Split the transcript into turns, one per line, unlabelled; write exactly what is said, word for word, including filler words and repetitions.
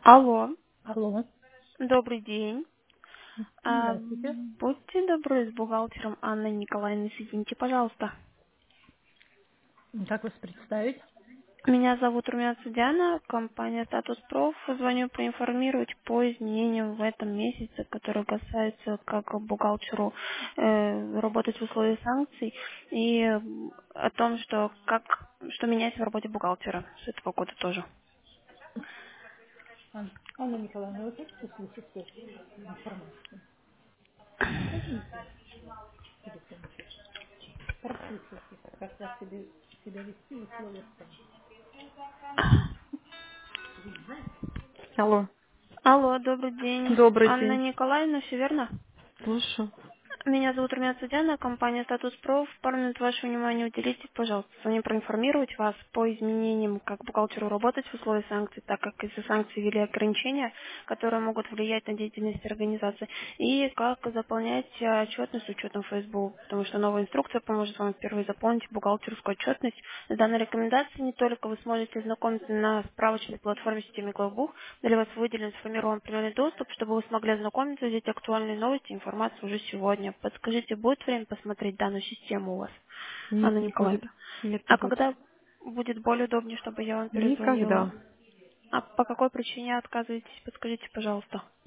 Алло,
Алло,
добрый день. А,
здравствуйте.
будьте добры, с бухгалтером Анной Николаевной соедините, пожалуйста.
Как вас представить?
Меня зовут Румянцева Диана, компания Статус Проф. Звоню проинформировать по изменениям в этом месяце, которые касаются как бухгалтеру э, работать в условиях санкций и э, о том, что как что меняется в работе бухгалтера с этого года тоже.
Ан- Анна Николаевна, вы хотите слушать всю информацию? Возьмите телефон, прослушайте, как вас себе, себя вести в условиях санкций. Алло,
Алло, добрый день.
добрый
Анна
день.
Николаевна, все верно?
Слушаю.
Меня зовут Румянцева Диана, компания «Статус Проф». Пару минут вашего внимания уделите, пожалуйста. Звоню проинформировать вас по изменениям, как бухгалтеру работать в условиях санкций, так как из-за санкций ввели ограничения, которые могут влиять на деятельность организации, и как заполнять э, отчетность с учетом ФСБУ, потому что новая инструкция поможет вам впервые заполнить бухгалтерскую отчетность. С данной рекомендацией не только вы сможете знакомиться на справочной платформе системы Главбух, для вас выделен сформирован определенный доступ, чтобы вы смогли ознакомиться, взять актуальные новости и информацию уже сегодня. Подскажите, будет время посмотреть данную систему у вас,
Нет,
Анна
не будет.
Николаевна?
Нет, не
А
будет.
когда будет более удобнее, чтобы я вам перезвонила?
Никогда.
А по какой причине отказываетесь? Подскажите, пожалуйста.